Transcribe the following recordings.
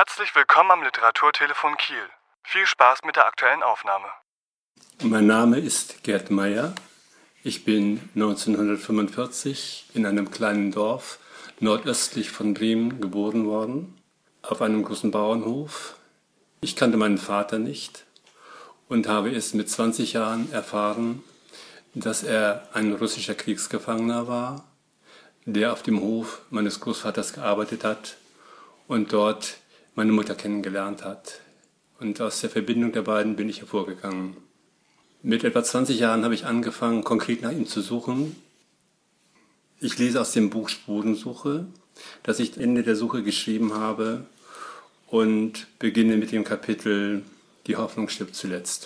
Herzlich willkommen am Literaturtelefon Kiel. Viel Spaß mit der aktuellen Aufnahme. Mein Name ist Gerd Meyer. Ich bin 1945 in einem kleinen Dorf nordöstlich von Bremen geboren worden, auf einem großen Bauernhof. Ich kannte meinen Vater nicht und habe erst mit 20 Jahren erfahren, dass er ein russischer Kriegsgefangener war, der auf dem Hof meines Großvaters gearbeitet hat und dort meine Mutter kennengelernt hat. Und aus der Verbindung der beiden bin ich hervorgegangen. Mit etwa 20 Jahren habe ich angefangen, konkret nach ihm zu suchen. Ich lese aus dem Buch Spurensuche, das ich Ende der Suche geschrieben habe, und beginne mit dem Kapitel Die Hoffnung stirbt zuletzt.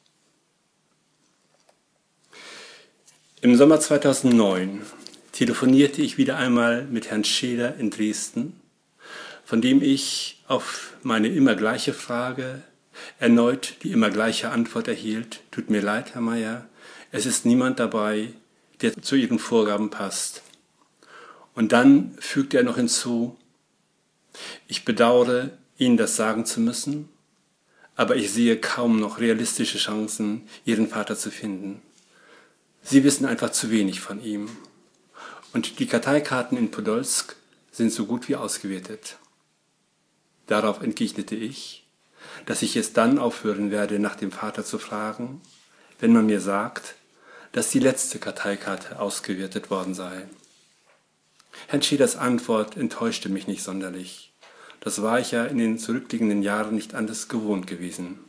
Im Sommer 2009 telefonierte ich wieder einmal mit Herrn Scheder in Dresden, von dem ich auf meine immer gleiche Frage erneut die immer gleiche Antwort erhielt: Tut mir leid, Herr Meyer, es ist niemand dabei, der zu Ihren Vorgaben passt. Und dann fügte er noch hinzu: Ich bedauere, Ihnen das sagen zu müssen, aber ich sehe kaum noch realistische Chancen, Ihren Vater zu finden. Sie wissen einfach zu wenig von ihm. Und die Karteikarten in Podolsk sind so gut wie ausgewertet. Darauf entgegnete ich, dass ich es dann aufhören werde, nach dem Vater zu fragen, wenn man mir sagt, dass die letzte Karteikarte ausgewertet worden sei. Herrn Scheders Antwort enttäuschte mich nicht sonderlich. Das war ich ja in den zurückliegenden Jahren nicht anders gewohnt gewesen.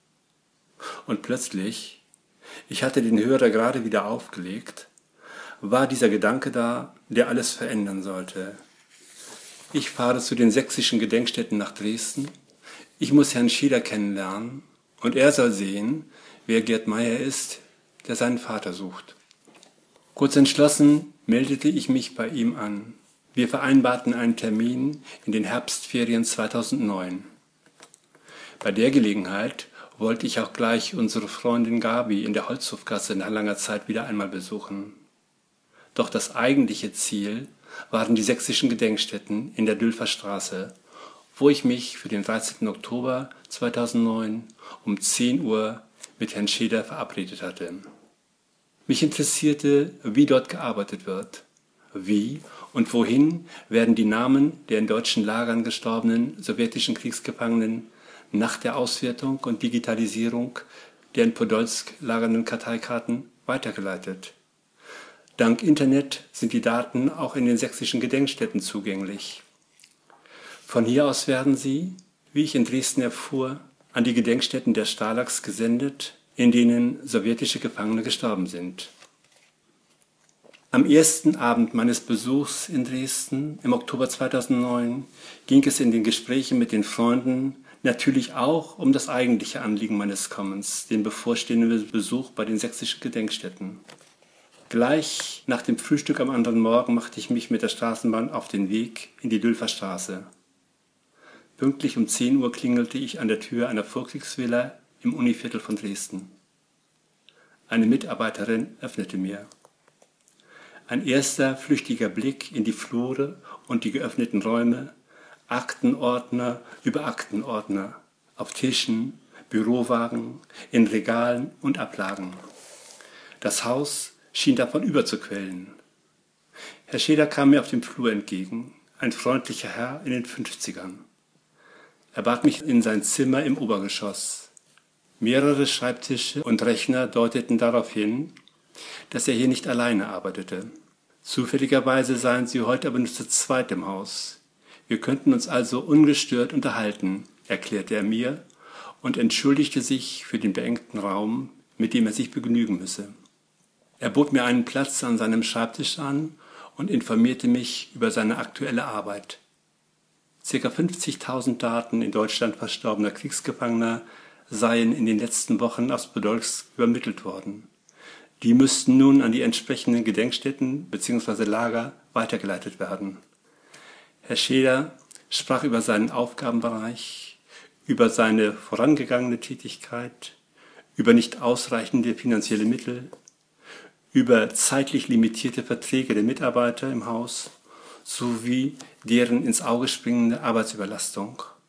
Und plötzlich, ich hatte den Hörer gerade wieder aufgelegt, war dieser Gedanke da, der alles verändern sollte. Ich fahre zu den sächsischen Gedenkstätten nach Dresden. Ich muss Herrn Scheder kennenlernen und er soll sehen, wer Gerd Meyer ist, der seinen Vater sucht. Kurz entschlossen meldete ich mich bei ihm an. Wir vereinbarten einen Termin in den Herbstferien 2009. Bei der Gelegenheit wollte ich auch gleich unsere Freundin Gabi in der Holzhofgasse nach langer Zeit wieder einmal besuchen. Doch das eigentliche Ziel waren die sächsischen Gedenkstätten in der Dülfer Straße, wo ich mich für den 13. Oktober 2009 um 10 Uhr mit Herrn Scheder verabredet hatte. Mich interessierte, wie dort gearbeitet wird. Wie und wohin werden die Namen der in deutschen Lagern gestorbenen sowjetischen Kriegsgefangenen nach der Auswertung und Digitalisierung der in Podolsk lagernden Karteikarten weitergeleitet? Dank Internet sind die Daten auch in den sächsischen Gedenkstätten zugänglich. Von hier aus werden sie, wie ich in Dresden erfuhr, an die Gedenkstätten der Stalags gesendet, in denen sowjetische Gefangene gestorben sind. Am ersten Abend meines Besuchs in Dresden im Oktober 2009 ging es in den Gesprächen mit den Freunden natürlich auch um das eigentliche Anliegen meines Kommens, den bevorstehenden Besuch bei den sächsischen Gedenkstätten. Gleich nach dem Frühstück am anderen Morgen machte ich mich mit der Straßenbahn auf den Weg in die Dülfer Straße. Pünktlich um 10 Uhr klingelte ich an der Tür einer Vorkriegsvilla im Univiertel von Dresden. Eine Mitarbeiterin öffnete mir. Ein erster flüchtiger Blick in die Flure und die geöffneten Räume, Aktenordner über Aktenordner, auf Tischen, Bürowagen, in Regalen und Ablagen. Das Haus schien davon überzuquellen. Herr Scheder kam mir auf dem Flur entgegen, ein freundlicher Herr in den 50ern. Er bat mich in sein Zimmer im Obergeschoss. Mehrere Schreibtische und Rechner deuteten darauf hin, dass er hier nicht alleine arbeitete. Zufälligerweise seien sie heute aber nur zu zweit im Haus. Wir könnten uns also ungestört unterhalten, erklärte er mir und entschuldigte sich für den beengten Raum, mit dem er sich begnügen müsse. Er bot mir einen Platz an seinem Schreibtisch an und informierte mich über seine aktuelle Arbeit. Ca. 50.000 Daten in Deutschland verstorbener Kriegsgefangener seien in den letzten Wochen aus Podolsk übermittelt worden. Die müssten nun an die entsprechenden Gedenkstätten bzw. Lager weitergeleitet werden. Herr Scheder sprach über seinen Aufgabenbereich, über seine vorangegangene Tätigkeit, über nicht ausreichende finanzielle Mittel, über zeitlich limitierte Verträge der Mitarbeiter im Haus sowie deren ins Auge springende Arbeitsüberlastung.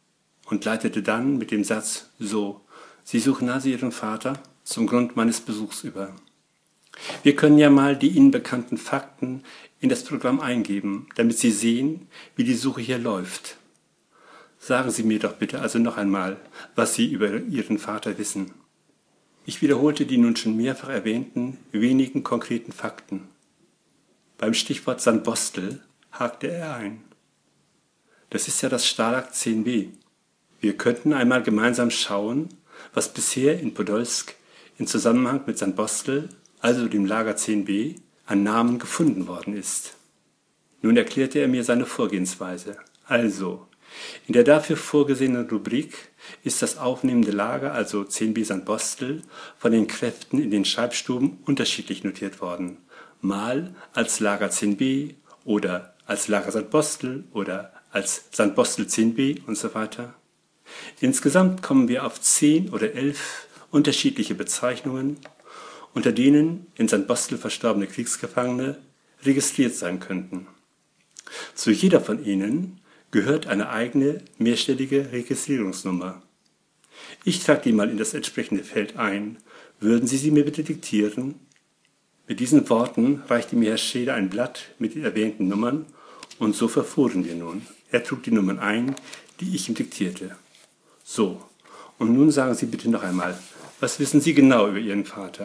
und leitete dann mit dem Satz so: Sie suchen also Ihren Vater, zum Grund meines Besuchs über. Wir können ja mal die Ihnen bekannten Fakten in das Programm eingeben, damit Sie sehen, wie die Suche hier läuft. Sagen Sie mir doch bitte also noch einmal, was Sie über Ihren Vater wissen. Ich wiederholte die nun schon mehrfach erwähnten wenigen konkreten Fakten. Beim Stichwort Sandbostel hakte er ein. Das ist ja das Stalag 10b. Wir könnten einmal gemeinsam schauen, was bisher in Podolsk in Zusammenhang mit Sandbostel, also dem Lager 10b, an Namen gefunden worden ist. Nun erklärte er mir seine Vorgehensweise. Also, in der dafür vorgesehenen Rubrik ist das aufnehmende Lager, also 10b Sandbostel, von den Kräften in den Schreibstuben unterschiedlich notiert worden. Mal als Lager 10b oder als Lager Sandbostel oder als Sandbostel 10b und so weiter. Insgesamt kommen wir auf 10 oder 11 unterschiedliche Bezeichnungen, unter denen in Sandbostel verstorbene Kriegsgefangene registriert sein könnten. Zu jeder von ihnen gehört eine eigene mehrstellige Registrierungsnummer. Ich trage die mal in das entsprechende Feld ein. Würden Sie sie mir bitte diktieren? Mit diesen Worten reichte mir Herr Scheder ein Blatt mit den erwähnten Nummern und so verfuhren wir nun. Er trug die Nummern ein, die ich ihm diktierte. So, und nun sagen Sie bitte noch einmal, was wissen Sie genau über Ihren Vater?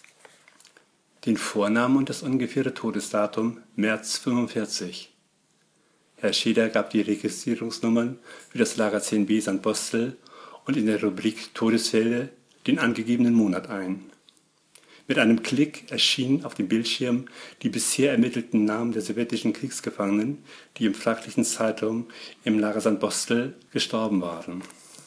Den Vornamen und das ungefähre Todesdatum März 45. Herr Scheder gab die Registrierungsnummern für das Lager 10b Sandbostel und in der Rubrik Todesfälle den angegebenen Monat ein. Mit einem Klick erschienen auf dem Bildschirm die bisher ermittelten Namen der sowjetischen Kriegsgefangenen, die im fraglichen Zeitraum im Lager Sandbostel gestorben waren.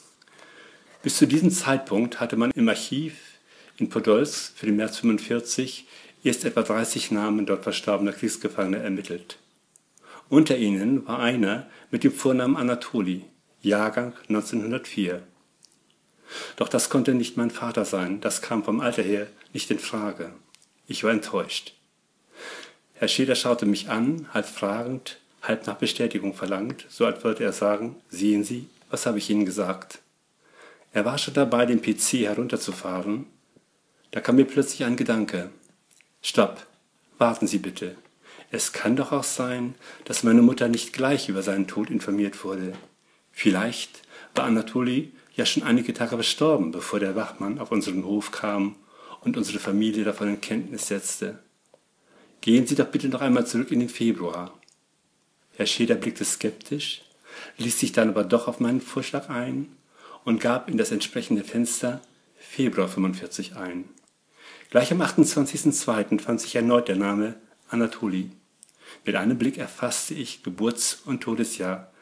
Bis zu diesem Zeitpunkt hatte man im Archiv in Podolsk für den März 45 erst etwa 30 Namen dort verstorbener Kriegsgefangener ermittelt. Unter ihnen war einer mit dem Vornamen Anatoli, Jahrgang 1904. Doch das konnte nicht mein Vater sein, das kam vom Alter her nicht in Frage. Ich war enttäuscht. Herr Scheder schaute mich an, halb fragend, halb nach Bestätigung verlangt, so als wollte er sagen: Sehen Sie, was habe ich Ihnen gesagt? Er war schon dabei, den PC herunterzufahren. Da kam mir plötzlich ein Gedanke. Stopp, warten Sie bitte. Es kann doch auch sein, dass meine Mutter nicht gleich über seinen Tod informiert wurde. Vielleicht war Anatoli ja schon einige Tage verstorben, bevor der Wachmann auf unseren Hof kam und unsere Familie davon in Kenntnis setzte. Gehen Sie doch bitte noch einmal zurück in den Februar. Herr Scheder blickte skeptisch, ließ sich dann aber doch auf meinen Vorschlag ein und gab in das entsprechende Fenster Februar 45 ein. Gleich am 28.02. fand sich erneut der Name Anatoli. Mit einem Blick erfasste ich Geburts- und Todesjahr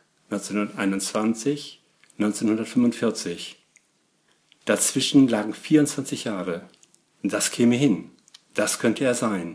1921, 1945. Dazwischen lagen 24 Jahre. Das käme hin. Das könnte er sein.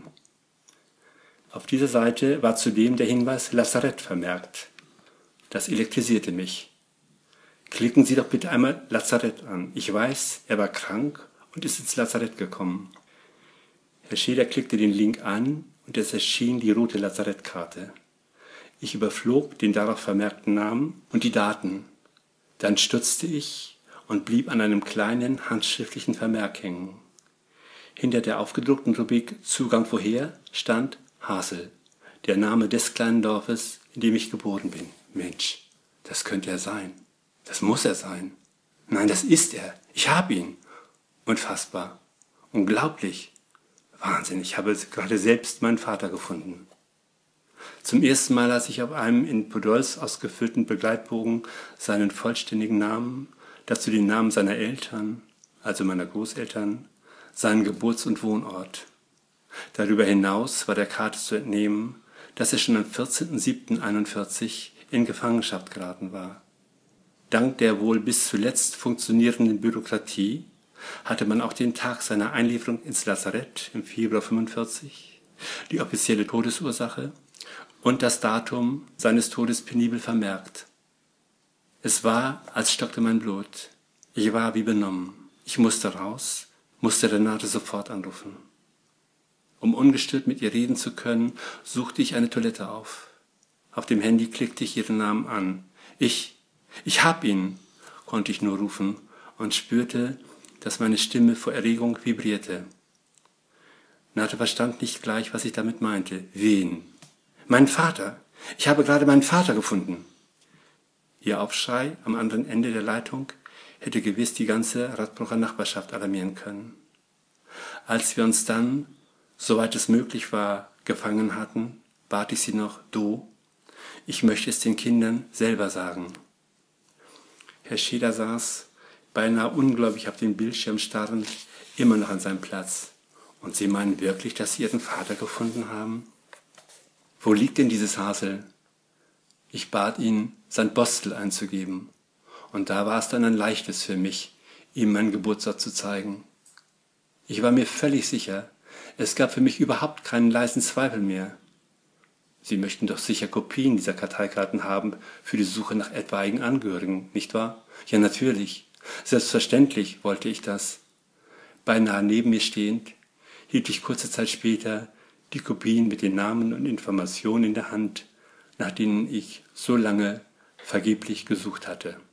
Auf dieser Seite war zudem der Hinweis Lazarett vermerkt. Das elektrisierte mich. Klicken Sie doch bitte einmal Lazarett an. Ich weiß, er war krank und ist ins Lazarett gekommen. Herr Scheder klickte den Link an und es erschien die rote Lazarettkarte. Ich überflog den darauf vermerkten Namen und die Daten. Dann stutzte ich und blieb an einem kleinen handschriftlichen Vermerk hängen. Hinter der aufgedruckten Rubrik Zugang woher stand Hasel, der Name des kleinen Dorfes, in dem ich geboren bin. Mensch, das könnte er sein. Das muss er sein. Nein, das ist er. Ich habe ihn. Unfassbar. Unglaublich. Wahnsinn, ich habe gerade selbst meinen Vater gefunden. Zum ersten Mal las ich auf einem in Podolsk ausgefüllten Begleitbogen seinen vollständigen Namen, dazu den Namen seiner Eltern, also meiner Großeltern, seinen Geburts- und Wohnort. Darüber hinaus war der Karte zu entnehmen, dass er schon am 14.07.41 in Gefangenschaft geraten war. Dank der wohl bis zuletzt funktionierenden Bürokratie hatte man auch den Tag seiner Einlieferung ins Lazarett im Februar 45, die offizielle Todesursache und das Datum seines Todes penibel vermerkt. Es war, als stockte mein Blut. Ich war wie benommen. Ich musste raus, musste Renate sofort anrufen. Um ungestört mit ihr reden zu können, suchte ich eine Toilette auf. Auf dem Handy klickte ich ihren Namen an. Ich Ich hab ihn, konnte ich nur rufen und spürte, dass meine Stimme vor Erregung vibrierte. Nate verstand nicht gleich, was ich damit meinte. Wen? Mein Vater. Ich habe gerade meinen Vater gefunden. Ihr Aufschrei am anderen Ende der Leitung hätte gewiss die ganze Radbrucher Nachbarschaft alarmieren können. Als wir uns dann, soweit es möglich war, gefangen hatten, bat ich sie noch, du, ich möchte es den Kindern selber sagen. Herr Scheder saß, beinahe ungläubig auf den Bildschirm starrend, immer noch an seinem Platz. Und Sie meinen wirklich, dass Sie Ihren Vater gefunden haben? Wo liegt denn dieses Hasel? Ich bat ihn, sein Bostel einzugeben. Und da war es dann ein leichtes für mich, ihm meinen Geburtsort zu zeigen. Ich war mir völlig sicher, es gab für mich überhaupt keinen leisen Zweifel mehr. Sie möchten doch sicher Kopien dieser Karteikarten haben für die Suche nach etwaigen Angehörigen, nicht wahr? Ja, natürlich. Selbstverständlich wollte ich das. Beinahe neben mir stehend, hielt ich kurze Zeit später die Kopien mit den Namen und Informationen in der Hand, nach denen ich so lange vergeblich gesucht hatte.